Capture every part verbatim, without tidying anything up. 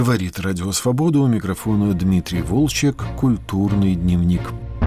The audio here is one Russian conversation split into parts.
Говорит Радио Свобода, у микрофона Дмитрий Волчек, «Культурный дневник».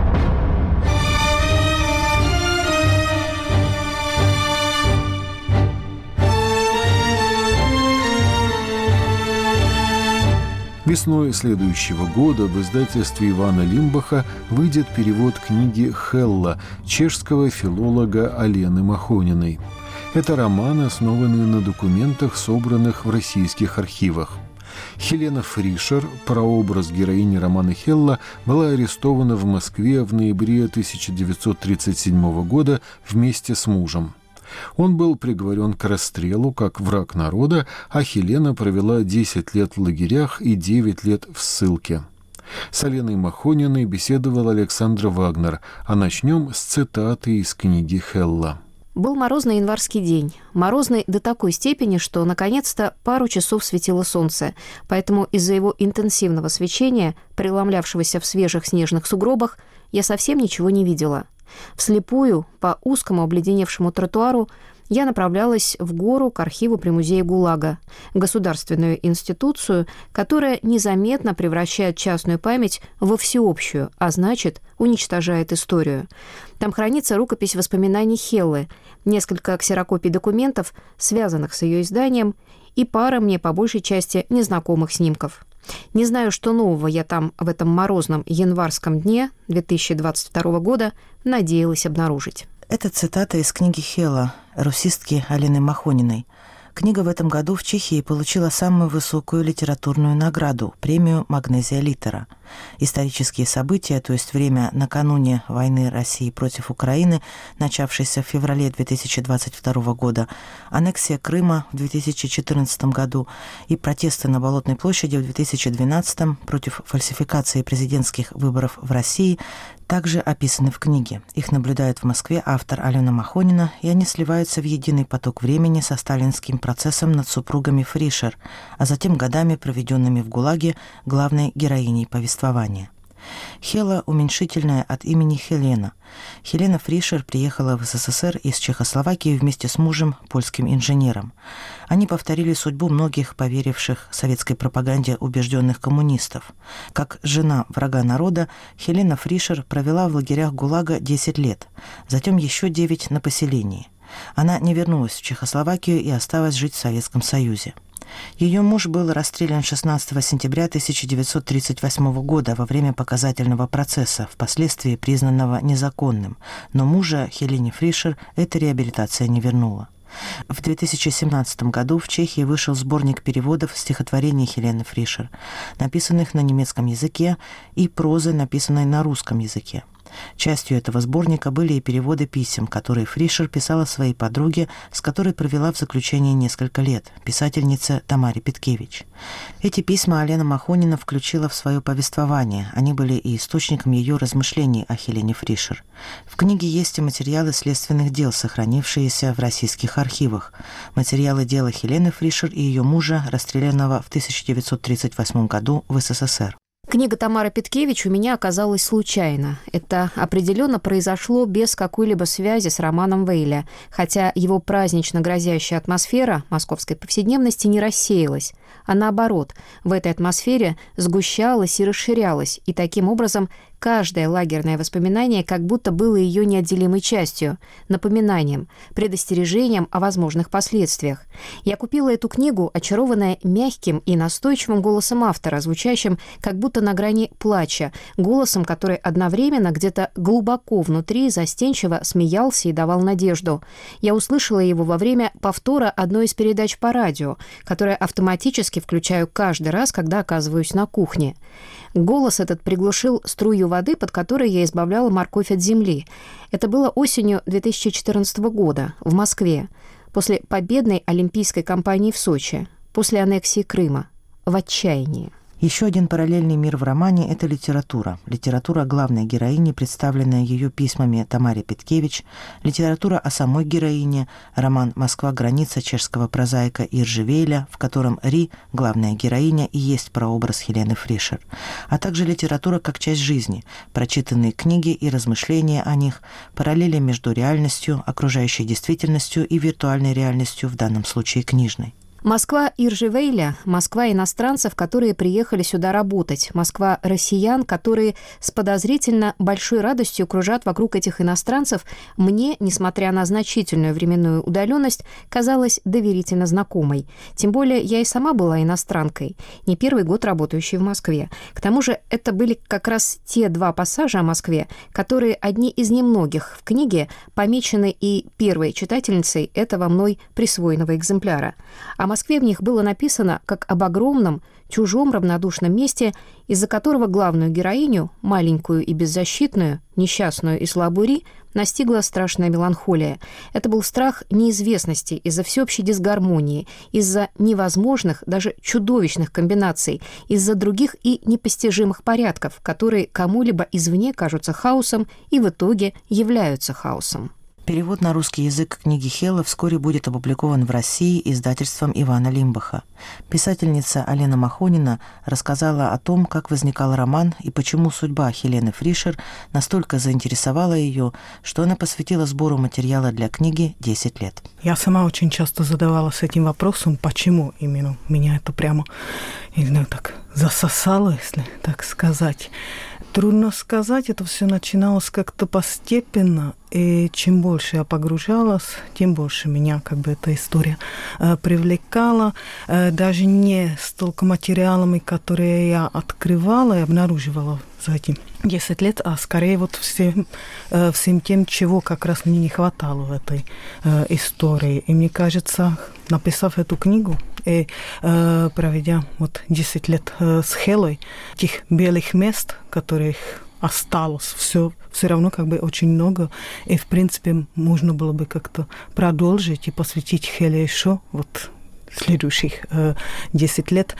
Весной следующего года в издательстве Ивана Лимбаха выйдет перевод книги «Хелла» чешского филолога Алены Махониной. Это роман, основанный на документах, собранных в российских архивах. Хелена Фришер, прообраз героини романа «Хелла», была арестована в Москве в ноябре тысяча девятьсот тридцать седьмого года вместе с мужем. Он был приговорен к расстрелу как враг народа, а Хелена провела десять лет в лагерях и девять лет в ссылке. С Аленой Махониной беседовал Александр Вагнер, а начнем с цитаты из книги «Хелла». Был морозный январский день. Морозный до такой степени, что наконец-то пару часов светило солнце, поэтому из-за его интенсивного свечения, преломлявшегося в свежих снежных сугробах, я совсем ничего не видела. Вслепую, по узкому обледеневшему тротуару, я направлялась в гору к архиву при музее ГУЛАГа, государственную институцию, которая незаметно превращает частную память во всеобщую, а значит, уничтожает историю. Там хранится рукопись воспоминаний Хеллы, несколько ксерокопий документов, связанных с ее изданием, и пара мне по большей части незнакомых снимков. Не знаю, что нового я там в этом морозном январском дне две тысячи двадцать второго года надеялась обнаружить. Это цитата из книги «Хелла» русистки Алены Махониной. Книга в этом году в Чехии получила самую высокую литературную награду – премию «Магнезия Литера». Исторические события, то есть время накануне войны России против Украины, начавшейся в феврале две тысячи двадцать второго года, аннексия Крыма в две тысячи четырнадцатом году и протесты на Болотной площади в две тысячи двенадцатом против фальсификации президентских выборов в России также описаны в книге. Их наблюдает в Москве автор Алена Махонина, и они сливаются в единый поток времени со сталинским процессом над супругами Фришер, а затем годами, проведенными в ГУЛАГе, главной героиней повествования. Хелла – уменьшительное от имени Хелена. Хелена Фришер приехала в СССР из Чехословакии вместе с мужем, польским инженером. Они повторили судьбу многих поверивших советской пропаганде убежденных коммунистов. Как жена врага народа, Хелена Фришер провела в лагерях ГУЛАГа десять лет, затем еще девять на поселении. Она не вернулась в Чехословакию и осталась жить в Советском Союзе. Ее муж был расстрелян шестнадцатого сентября тысяча девятьсот тридцать восьмого года во время показательного процесса, впоследствии признанного незаконным, но мужа Хелене Фришер эта реабилитация не вернула. В две тысячи семнадцатом году в Чехии вышел сборник переводов стихотворений Хелены Фришер, написанных на немецком языке, и прозы, написанной на русском языке. Частью этого сборника были и переводы писем, которые Фришер писала своей подруге, с которой провела в заключении несколько лет, писательнице Тамаре Петкевич. Эти письма Алена Махонина включила в свое повествование. Они были и источником ее размышлений о Хелене Фришер. В книге есть и материалы следственных дел, сохранившиеся в российских архивах. Материалы дела Хелены Фришер и ее мужа, расстрелянного в тысяча девятьсот тридцать восьмом году в СССР. Книга Тамары Петкевич у меня оказалась случайно. Это определенно произошло без какой-либо связи с романом Вейля, хотя его празднично грозящая атмосфера московской повседневности не рассеялась, а наоборот, в этой атмосфере сгущалась и расширялась, и таким образом каждое лагерное воспоминание как будто было ее неотделимой частью, напоминанием, предостережением о возможных последствиях. Я купила эту книгу, очарованная мягким и настойчивым голосом автора, звучащим как будто на грани плача, голосом, который одновременно где-то глубоко внутри застенчиво смеялся и давал надежду. Я услышала его во время повтора одной из передач по радио, которое автоматически включаю каждый раз, когда оказываюсь на кухне. Голос этот приглушил струю воды, под которой я избавляла морковь от земли. Это было осенью две тысячи четырнадцатого года в Москве, после победной олимпийской кампании в Сочи, после аннексии Крыма, в отчаянии. Еще один параллельный мир в романе – это литература. Литература главной героини, представленная ее письмами Тамаре Петкевич, литература о самой героине, роман «Москва. Граница» чешского прозаика Иржи Вейля, в котором Ри, главная героиня, и есть прообраз Хелены Фришер, а также литература как часть жизни, прочитанные книги и размышления о них, параллели между реальностью, окружающей действительностью и виртуальной реальностью, в данном случае книжной. Москва Иржи-Вейля, Москва иностранцев, которые приехали сюда работать, Москва россиян, которые с подозрительно большой радостью кружат вокруг этих иностранцев, мне, несмотря на значительную временную удаленность, казалась доверительно знакомой. Тем более я и сама была иностранкой, не первый год работающей в Москве. К тому же это были как раз те два пассажа о Москве, которые одни из немногих в книге помечены и первой читательницей этого мной присвоенного экземпляра. О Москве в них было написано как об огромном, чужом, равнодушном месте, из-за которого главную героиню, маленькую и беззащитную, несчастную и слабую Ри, настигла страшная меланхолия. Это был страх неизвестности из-за всеобщей дисгармонии, из-за невозможных, даже чудовищных комбинаций, из-за других и непостижимых порядков, которые кому-либо извне кажутся хаосом и в итоге являются хаосом. Перевод на русский язык книги Хелла вскоре будет опубликован в России издательством Ивана Лимбаха. Писательница Алена Махонина рассказала о том, как возникал роман и почему судьба Хелены Фришер настолько заинтересовала ее, что она посвятила сбору материала для книги десять лет. Я сама очень часто задавалась этим вопросом, почему именно меня это прямо, не знаю, так засосало, если так сказать. Трудно сказать, это все начиналось как-то постепенно, и чем больше я погружалась, тем больше меня как бы эта история э, привлекала. Э, даже не столько материалами, которые я открывала и обнаруживала за эти десять лет, а скорее вот всем, э, всем тем, чего как раз мне не хватало в этой э, истории. И мне кажется, написав эту книгу и э, проведя вот десять лет э, с Хеллой, этих белых мест, которых осталось все, все равно как бы очень много. И, в принципе, можно было бы как-то продолжить и посвятить Хелле еще вот следующих э, десять лет.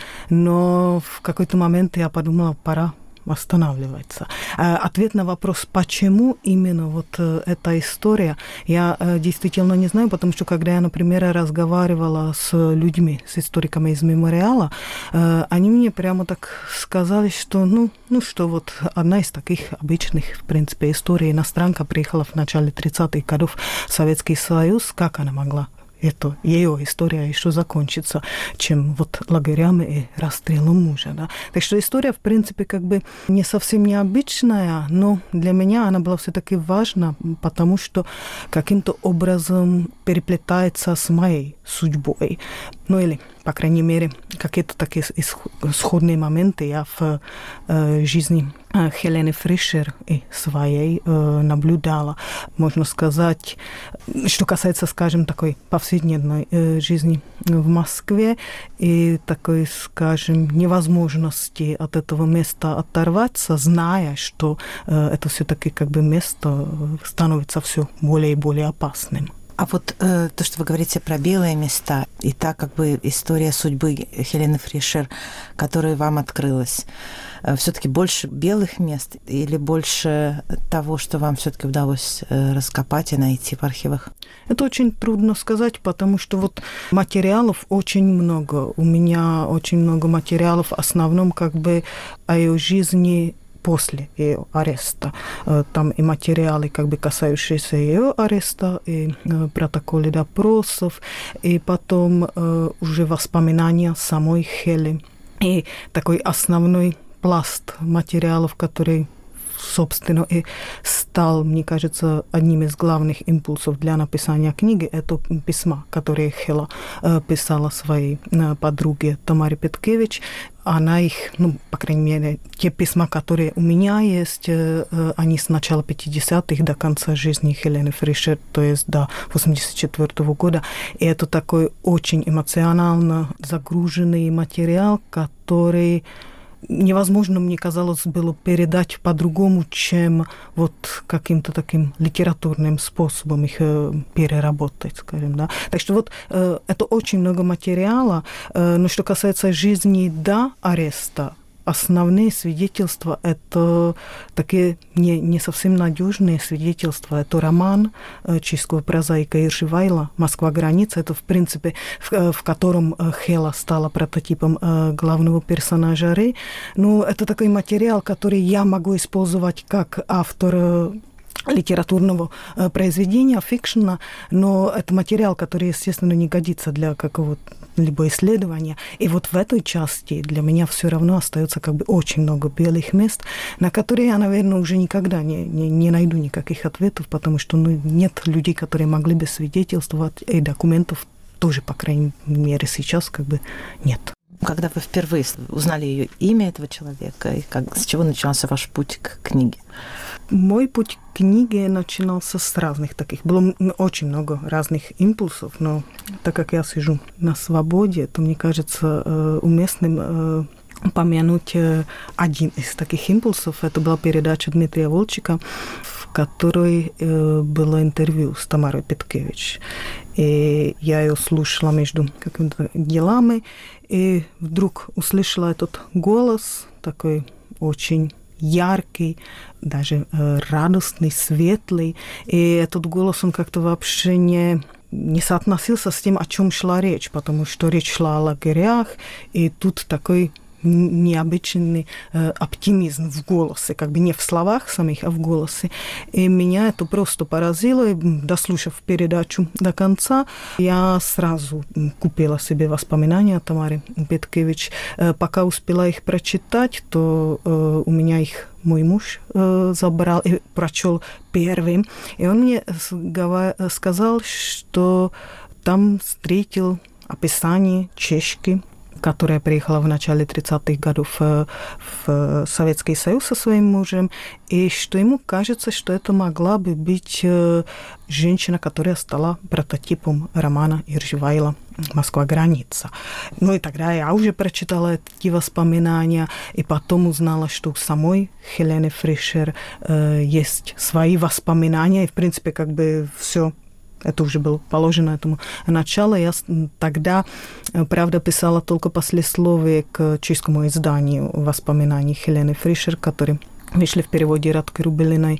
Но в какой-то момент я подумала, пора останавливается. Ответ на вопрос, почему именно вот эта история, я действительно не знаю, потому что когда я, например, разговаривала с людьми, с историками из мемориала, они мне прямо так сказали, что ну, ну что вот одна из таких обычных, в принципе, историй. Иностранка приехала в начале тридцатых годов в Советский Союз, как она могла это ее история еще закончится, чем вот лагерями и расстрелом мужа. Да? Так что история, в принципе, как бы не совсем необычная, но для меня она была все-таки важна, потому что каким-то образом переплетается с моей судьбой. Ну или, по крайней мере, какие-то такие исходные моменты я в э, жизни Хелены Фришер и своей э, наблюдала. Можно сказать, что касается, скажем, такой повседневной э, жизни в Москве и такой, скажем, невозможности от этого места оторваться, зная, что э, это все-таки как бы место становится все более и более опасным. А вот э, то, что вы говорите про белые места, и та как бы история судьбы Хелены Фришер, которая вам открылась, э, все-таки больше белых мест или больше того, что вам все-таки удалось э, раскопать и найти в архивах? Это очень трудно сказать, потому что вот материалов очень много. У меня очень много материалов, в основном как бы о ее жизни после ее ареста. Там и материалы, как бы касающиеся ее ареста, и протоколы допросов, и потом уже воспоминания самой Хелли. И такой основной пласт материалов, который, собственно, и стал, мне кажется, одним из главных импульсов для написания книги, это письма, которые Хелла писала своей подруге Тамаре Петкевич. Она их, ну, по крайней мере, те письма, которые у меня есть, они с начала пятидесятых до конца жизни Хелены Фришер, то есть до восемьдесят четвёртого года. И это такой очень эмоционально загруженный материал, который невозможно, мне казалось, было передать по-другому, чем вот каким-то таким литературным способом их переработать, скажем, да. Так что вот э, это очень много материала, э, но что касается жизни до ареста, основные свидетельства – это такие не, не совсем надежные свидетельства. Это роман чешского прозаика Иржи Вейля «Москва. Граница». Это, в принципе, в, в котором Хелла стала прототипом главного персонажа Ри. Но это такой материал, который я могу использовать как автор литературного произведения, фикшена, но это материал, который, естественно, не годится для какого-либо исследования. И вот в этой части для меня все равно остается как бы очень много белых мест, на которые я, наверное, уже никогда не, не, не найду никаких ответов, потому что ну, нет людей, которые могли бы свидетельствовать, и документов тоже, по крайней мере, сейчас как бы нет. Когда вы впервые узнали ее имя этого человека, и как, с чего начался ваш путь к книге? Мой путь к книге начинался с разных таких. Было очень много разных импульсов, но так как я сижу на свободе, то мне кажется уместным упомянуть один из таких импульсов. Это была передача Дмитрия Волчика, в которой было интервью с Тамарой Петкевич. И я ее слушала между какими-то делами, и вдруг услышала этот голос, такой очень яркий, даже э, радостный, светлый. И этот голос, он как-то вообще не, не соотносился с тем, о чем шла речь, потому что речь шла о лагерях, и тут такой необычный э, оптимизм в голосе, как бы не в словах самих, а в голосе. И меня это просто поразило. И, дослушав передачу до конца, я сразу купила себе воспоминания Тамары Петкевич. Э, пока успела их прочитать, то э, у меня их мой муж э, забрал и прочел первым. И он мне сказал, что там встретил описание чешки, которая приехала в начале тридцатых годов в Советский Союз со своим мужем, и что ему кажется, что это могла бы быть женщина, которая стала прототипом романа Иржевайла «Москва граница». Ну и тогда я уже прочитала эти воспоминания, и потом узнала, что у самой Хелены Фришер э, есть свои воспоминания, и в принципе как бы все. Это уже было положено этому начало. Я тогда, правда, писала только послесловие к чешскому изданию воспоминаний Хелены Фришер, которые вышли в переводе Радки Рубелиной.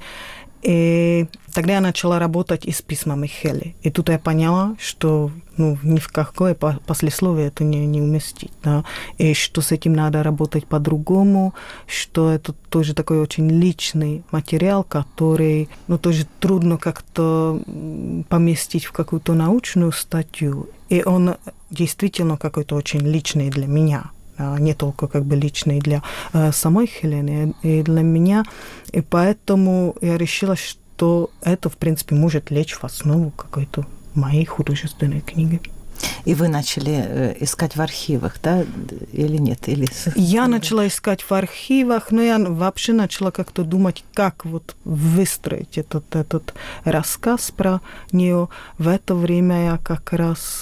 И тогда я начала работать и с письмами Хели. И тут я поняла, что ну, ни в какое послесловие это не, не уместить. Да? И что с этим надо работать по-другому, что это тоже такой очень личный материал, который ну, тоже трудно как-то поместить в какую-то научную статью. И он действительно какой-то очень личный для меня. Не только как бы личный для э, самой Хелены, и для меня. И поэтому я решила, что это, в принципе, может лечь в основу какой-то моей художественной книги. И вы начали искать в архивах, да, или нет? Или... Я начала искать в архивах, но я вообще начала как-то думать, как вот выстроить этот, этот рассказ про нее. В это время я как раз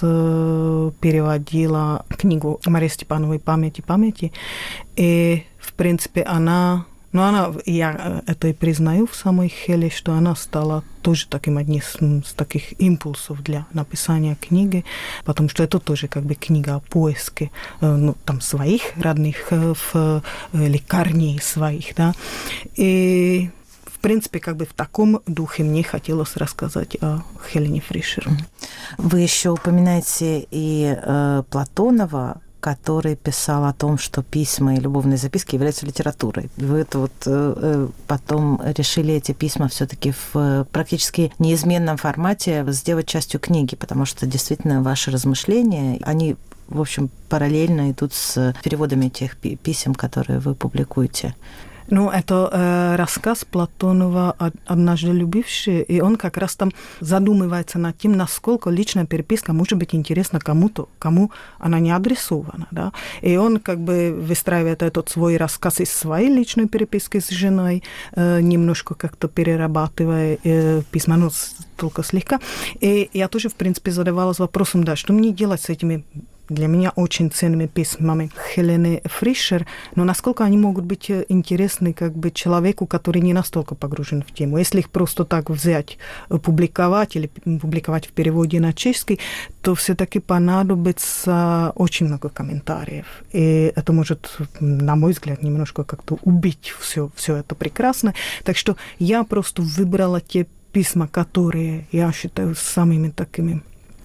переводила книгу Марии Степановой «Память и памяти». И, в принципе, она... Но она, я это и признаю в самой Хеле, что она стала тоже таким одним из, из таких импульсов для написания книги, потому что это тоже как бы книга о поиске ну, там, своих родных, в лекарней своих, да. И в принципе, как бы в таком духе мне хотелось рассказать о Хелене Фришер. Вы еще упоминаете и э, Платонова, который писал о том, что письма и любовные записки являются литературой. Вы это вот э, потом решили эти письма все-таки в практически неизменном формате сделать частью книги, потому что действительно ваши размышления, они, в общем, параллельно идут с переводами тех писем, которые вы публикуете. Ну, это э, рассказ Платонова «Однажды любивший», и он как раз там задумывается над тем, насколько личная переписка может быть интересна кому-то, кому она не адресована, да. И он как бы выстраивает этот свой рассказ из своей личной переписки с женой, э, немножко как-то перерабатывая э, письма, ну, только слегка. И я тоже, в принципе, задавалась вопросом, да, что мне делать с этими для меня очень ценными письмами Хелены Фришер, но насколько они могут быть интересны как бы человеку, который не настолько погружен в тему. Если их просто так взять, публиковать или публиковать в переводе на чешский, то все-таки понадобится очень много комментариев. И это может, на мой взгляд, немножко как-то убить все, все это прекрасно. Так что я просто выбрала те письма, которые я считаю самыми такими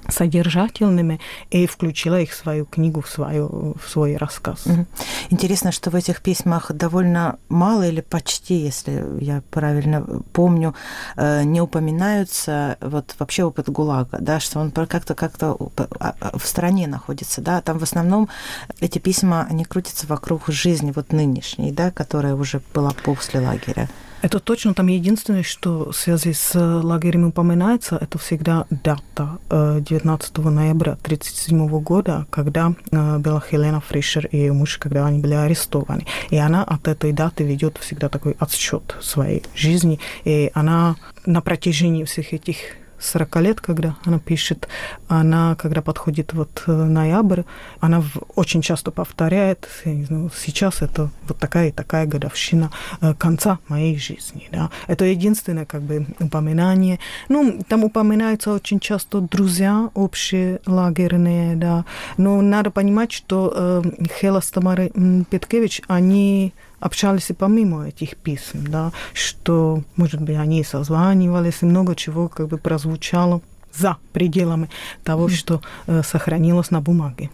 содержательными, и включила их в свою книгу, в, свою, в свой рассказ. Интересно, что в этих письмах довольно мало или почти, если я правильно помню, не упоминаются вот вообще опыт ГУЛАГа, да, что он как-то как-то в стороне находится, да, там в основном эти письма, они крутятся вокруг жизни вот нынешней, да, которая уже была после лагеря. Это точно, там единственное, что в связи с лагерем упоминается, это всегда дата девятнадцатого ноября тысяча девятьсот тридцать седьмого года, когда была Хелена Фришер и ее муж, когда они были арестованы. И она от этой даты ведет всегда такой отсчет своей жизни, и она на протяжении всех этих сорок лет, когда она пишет, она, когда подходит вот ноябрь, она очень часто повторяет, я не знаю, сейчас это вот такая и такая годовщина конца моей жизни. Да. Это единственное как бы упоминание. Ну, там упоминаются очень часто друзья общие, лагерные, да. Но надо понимать, что э, Хела с Тамарой Петкевич, они общались и помимо этих писем, да, что, может быть, они созванивались, и много чего как бы прозвучало за пределами того, что э, сохранилось на бумаге.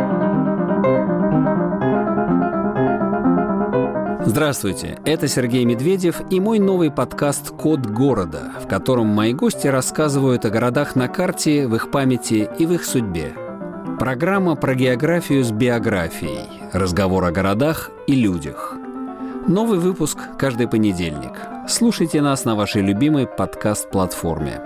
Здравствуйте, это Сергей Медведев и мой новый подкаст «Код города», в котором мои гости рассказывают о городах на карте, в их памяти и в их судьбе. Программа про географию с биографией, разговор о городах и людях. Новый выпуск каждый понедельник. Слушайте нас на вашей любимой подкаст-платформе.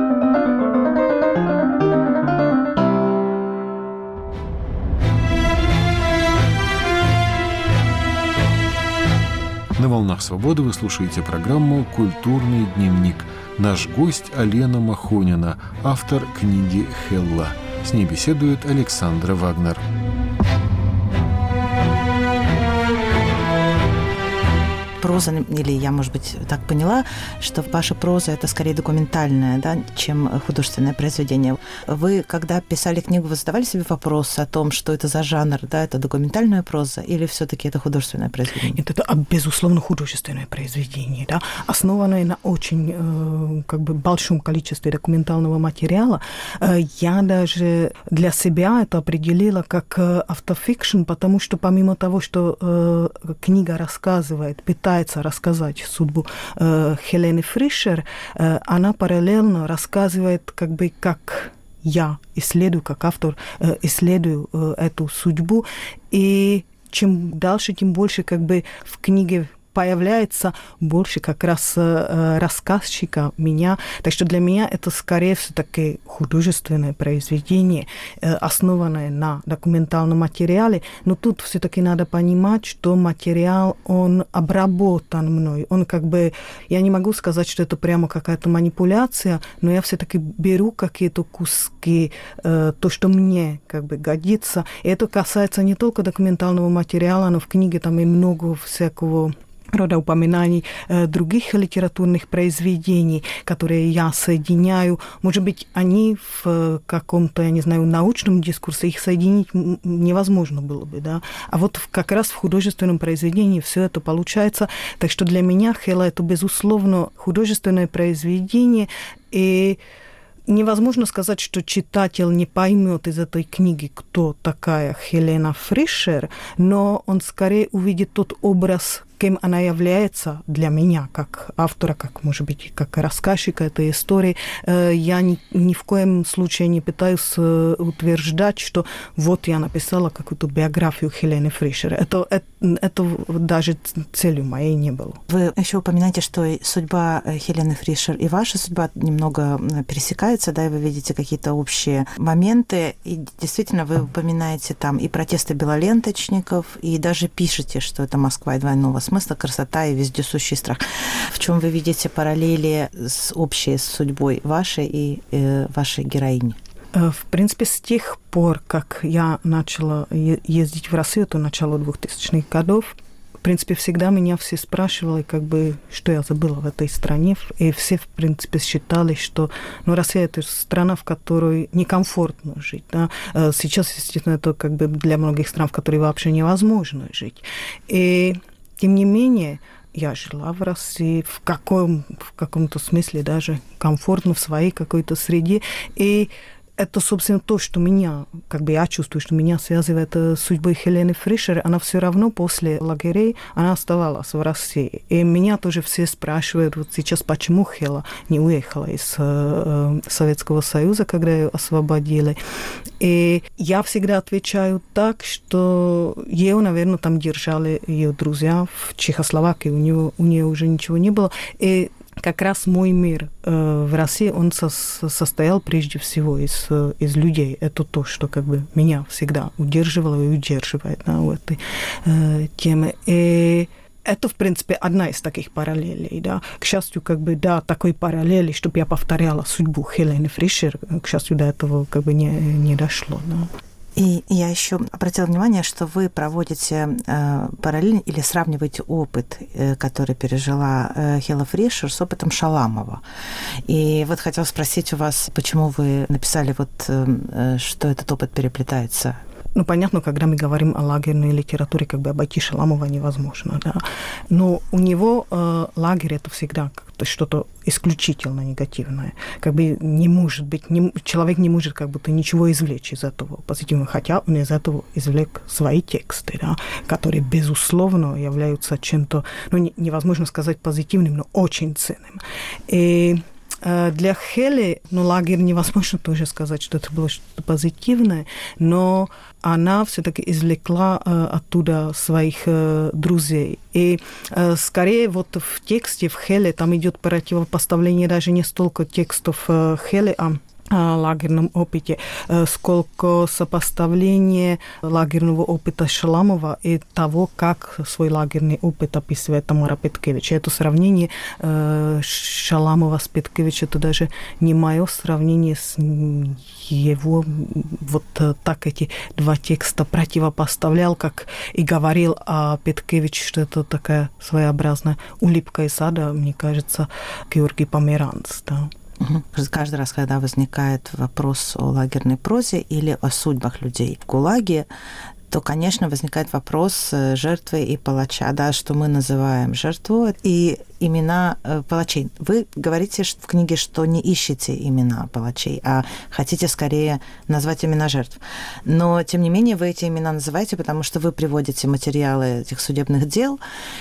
На «Волнах свободы» вы слушаете программу «Культурный дневник». Наш гость Алена Махонина, автор книги «Хелла». С ней беседует Александра Вагнер. Проза, или я, может быть, так поняла, что ваша проза – это скорее документальная, да, чем художественное произведение. Вы, когда писали книгу, вы задавали себе вопрос о том, что это за жанр, да, это документальная проза или все-таки это художественное произведение? Нет, это, безусловно, художественное произведение, да, основанное на очень, как бы, большом количестве документального материала. Я даже для себя это определила как автофикшн, потому что помимо того, что книга рассказывает, пытается рассказать судьбу э, Хелены Фришер, э, она параллельно рассказывает, как бы, как я исследую, как автор э, исследую э, эту судьбу. И чем дальше, тем больше как бы в книге появляется больше как раз э, рассказчика меня. Так что для меня это скорее все-таки художественное произведение, э, основанное на документальном материале. Но тут все-таки надо понимать, что материал, он обработан мной. Он как бы, я не могу сказать, что это прямо какая-то манипуляция, но я все-таки беру какие-то куски, э, то, что мне как бы годится. И это касается не только документального материала, но в книге там и много всякого рода упоминаний э, других литературных произведений, которые я соединяю. Может быть, они в каком-то, я не знаю, научном дискурсе, их соединить невозможно было бы, да. А вот как раз в художественном произведении все это получается. Так что для меня Хелла – это, безусловно, художественное произведение, и невозможно сказать, что читатель не поймет из этой книги, кто такая Хелена Фришер, но он скорее увидит тот образ, кем она является для меня, как автора, как, может быть, как рассказчика этой истории. Я ни, ни в коем случае не пытаюсь утверждать, что вот я написала какую-то биографию Хелены Фришер. Это, это, это даже целью моей не было. Вы еще упоминаете, что судьба Хелены Фришер и ваша судьба немного пересекается, да, и вы видите какие-то общие моменты. И действительно, вы упоминаете там и протесты белоленточников, и даже пишете, что это Москва и двойного смысла, красота и вездесущий страх. В чем вы видите параллели с общей судьбой вашей и э, вашей героини? В принципе, с тех пор, как я начала ездить в Россию, то начало двухтысячных годов, в принципе, всегда меня все спрашивали, как бы, что я забыла в этой стране, и все, в принципе, считали, что, ну, Россия – это страна, в которой некомфортно жить, да. Сейчас, естественно, это как бы для многих стран, в которой вообще невозможно жить. И тем не менее, я жила в России в, каком, в каком-то смысле даже комфортно в своей какой-то среде. И это, собственно, то, что меня, как бы я чувствую, что меня связывает с судьбой Хелены Фришер. Она все равно после лагерей, она оставалась в России. И меня тоже все спрашивают вот сейчас, почему Хела не уехала из э, Советского Союза, когда ее освободили. И я всегда отвечаю так, что ее, наверное, там держали ее друзья в Чехословакии, у нее, у нее уже ничего не было. И как раз мой мир э, в России, он со- состоял прежде всего из, из людей. Это то, что как бы меня всегда удерживало и удерживает, да, в этой э, теме. И это, в принципе, одна из таких параллелей. Да. К счастью, как бы, да, такой параллели, чтобы я повторяла судьбу Хелены Фришер, к счастью, до этого как бы не, не дошло. Да. И я еще обратила внимание, что вы проводите э, параллель или сравниваете опыт, э, который пережила э, Хела Фришер, с опытом Шаламова. И вот хотела спросить у вас, почему вы написали, вот, э, что этот опыт переплетается. Ну, понятно, когда мы говорим о лагерной литературе, как бы обойти Шаламова невозможно, да. Но у него э, лагерь – это всегда как-то что-то исключительно негативное. Как бы не может быть, не, человек не может как будто ничего извлечь из этого позитивного, хотя он из этого извлек свои тексты, да, которые, безусловно, являются чем-то, ну, не, невозможно сказать позитивным, но очень ценным. И для Хели, ну, лагерь невозможно тоже сказать, что это было что-то позитивное, но она все-таки извлекла э, оттуда своих э, друзей. И э, скорее вот в тексте, в Хеле, там идет противопоставление даже не столько текстов э, Хели, а о лагерном опыте, сколько сопоставление лагерного опыта Шаламова и того, как свой лагерный опыт описывает Тамара Петкевич. Это сравнение Шаламова с Петкевич, это даже не мое сравнение с его, вот так эти два текста противопоставлял, как и говорил о Петкевич, что это такая своеобразная улыбка из ада, мне кажется, Георгий Померанц, да. Каждый раз, когда возникает вопрос о лагерной прозе или о судьбах людей в ГУЛАГе, то, конечно, возникает вопрос жертвы и палача, да, что мы называем жертву, и имена палачей. Вы говорите в книге, что не ищете имена палачей, а хотите скорее назвать имена жертв. Но, тем не менее, вы эти имена называете, потому что вы приводите материалы этих судебных дел.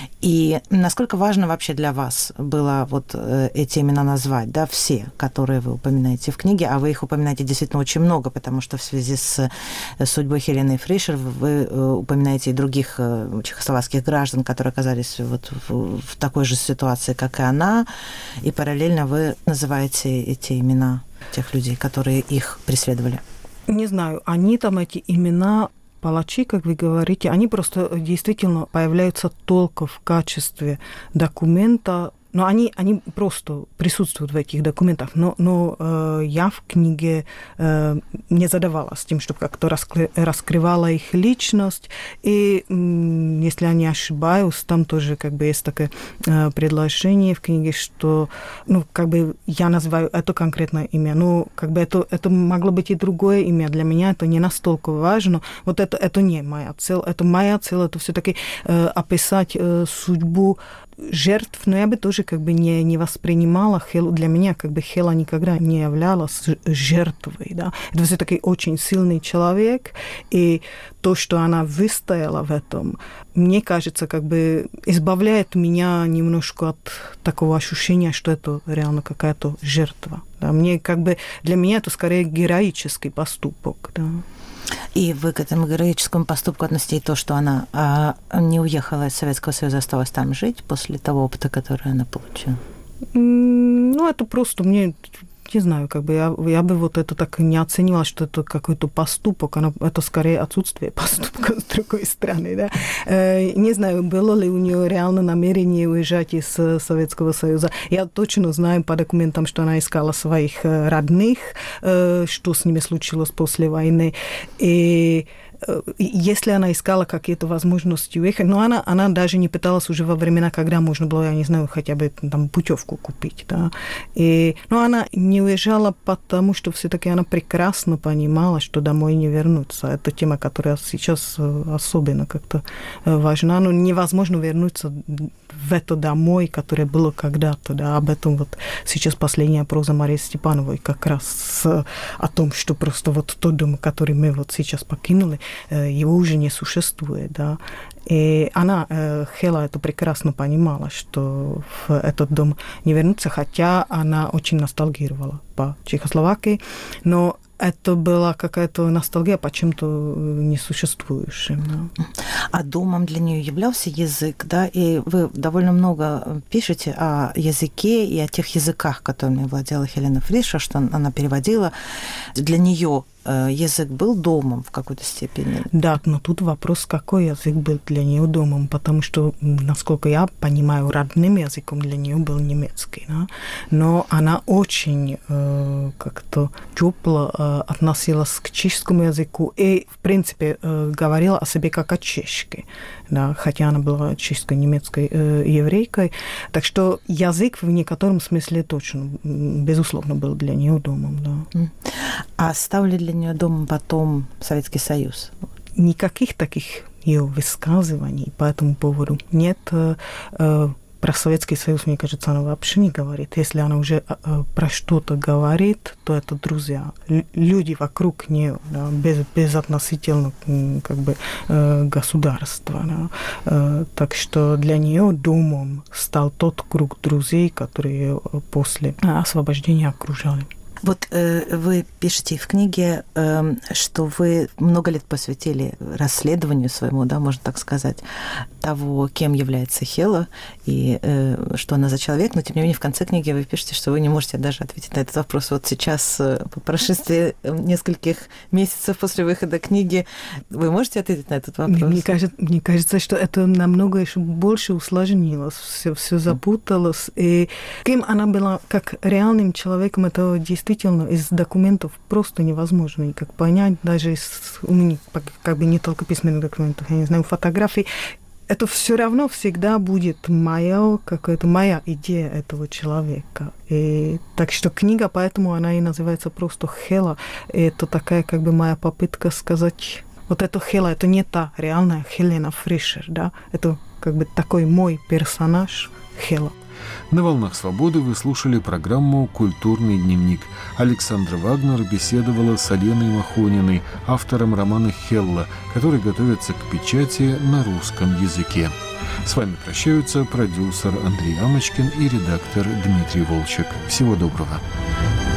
И насколько важно вообще для вас было вот эти имена назвать, да, все, которые вы упоминаете в книге, а вы их упоминаете действительно очень много, потому что в связи с судьбой Хелены Фришер вы упоминаете и других чехословацких граждан, которые оказались вот в, в такой же ситуации, как и она, и параллельно вы называете эти имена тех людей, которые их преследовали. Не знаю, они там, эти имена палачи, как вы говорите, они просто действительно появляются только в качестве документа, но они, они просто присутствуют в этих документах. Но, но э, я в книге э, не задавалась тем, чтобы как-то раскры, раскрывала их личность. И, э, если я не ошибаюсь, там тоже как бы есть такое э, предложение в книге, что ну, как бы я называю это конкретное имя. Ну, как бы это, это могло быть и другое имя. Для меня это не настолько важно. Вот это, это не моя цель. Это моя цель, это все-таки э, описать э, судьбу жертв, но я бы тоже как бы не, не воспринимала Хелу. Для меня как бы Хела никогда не являлась жертвой. Да? Это все-таки очень сильный человек, и то, что она выстояла в этом, мне кажется, как бы избавляет меня немножко от такого ощущения, что это реально какая-то жертва. Да? Мне как бы, для меня это скорее героический поступок. Да? И вы к этому героическому поступку относите то, что она а, не уехала из Советского Союза, осталась там жить после того опыта, который она получила? Ну, это просто мне... Не знаю, как бы я, я бы вот это так не оценила, что это какой-то поступок, оно, это скорее отсутствие поступка с другой стороны, да. Э, не знаю, было ли у нее реально намерение уезжать из Советского Союза. Я точно знаю по документам, что она искала своих родных, э, что с ними случилось после войны. И если она искала какие-то возможности уехать, но она, она даже не пыталась уже во времена, когда можно было, я не знаю, хотя бы там путевку купить, да. И, но она не уезжала, потому что все-таки она прекрасно понимала, что домой не вернуться. Это тема, которая сейчас особенно как-то важна. Но невозможно вернуться в это домой, которое было когда-то, да. Об этом вот сейчас последняя проза Марии Степановой как раз с, о том, что просто вот тот дом, который мы вот сейчас покинули, его уже не существует, да. И она, Хела, это прекрасно понимала, что в этот дом не вернуться, хотя она очень ностальгировала по Чехословакии, но это была какая-то ностальгия по чем-то несуществующим. Да. А домом для нее являлся язык, да? И вы довольно много пишете о языке и о тех языках, которыми владела Хелена Фриша, что она переводила. Для нее язык был домом в какой-то степени? Да, но тут вопрос, какой язык был для нее домом, потому что, насколько я понимаю, родным языком для нее был немецкий, да? Но она очень э, как-то тепло э, относилась к чешскому языку и, в принципе, э, говорила о себе как о чешке, да? Хотя она была чешско-немецкой э, еврейкой, так что язык в некотором смысле точно, безусловно, был для нее домом, да. А ставили для нее домом потом Советский Союз? Никаких таких ее высказываний по этому поводу нет. Про Советский Союз, мне кажется, она вообще не говорит. Если она уже про что-то говорит, то это друзья, люди вокруг нее, да, без, безотносительно как бы государства. Да. Так что для нее домом стал тот круг друзей, которые после освобождения окружали. Вот э, вы пишете в книге, э, что вы много лет посвятили расследованию своему, да, можно так сказать, того, кем является Хела и э, что она за человек, но тем не менее в конце книги вы пишете, что вы не можете даже ответить на этот вопрос. Вот сейчас, по прошествии нескольких месяцев после выхода книги, вы можете ответить на этот вопрос? Мне кажется, мне кажется, что это намного еще больше усложнилось, все, все запуталось. И кем она была как реальным человеком, это действительно из документов просто невозможно никак понять, даже из, у меня как бы не только письменных документов, я не знаю, фотографий. Это все равно всегда будет моя, какая-то моя идея этого человека. И, так что книга, поэтому она и называется просто «Хела». И это такая как бы моя попытка сказать, вот это Хела, это не та реальная Хелена Фришер, да, это как бы такой мой персонаж Хела. На «Волнах свободы» вы слушали программу «Культурный дневник». Александра Вагнер беседовала с Аленой Махониной, автором романа «Хелла», который готовится к печати на русском языке. С вами прощаются продюсер Андрей Амочкин и редактор Дмитрий Волчек. Всего доброго.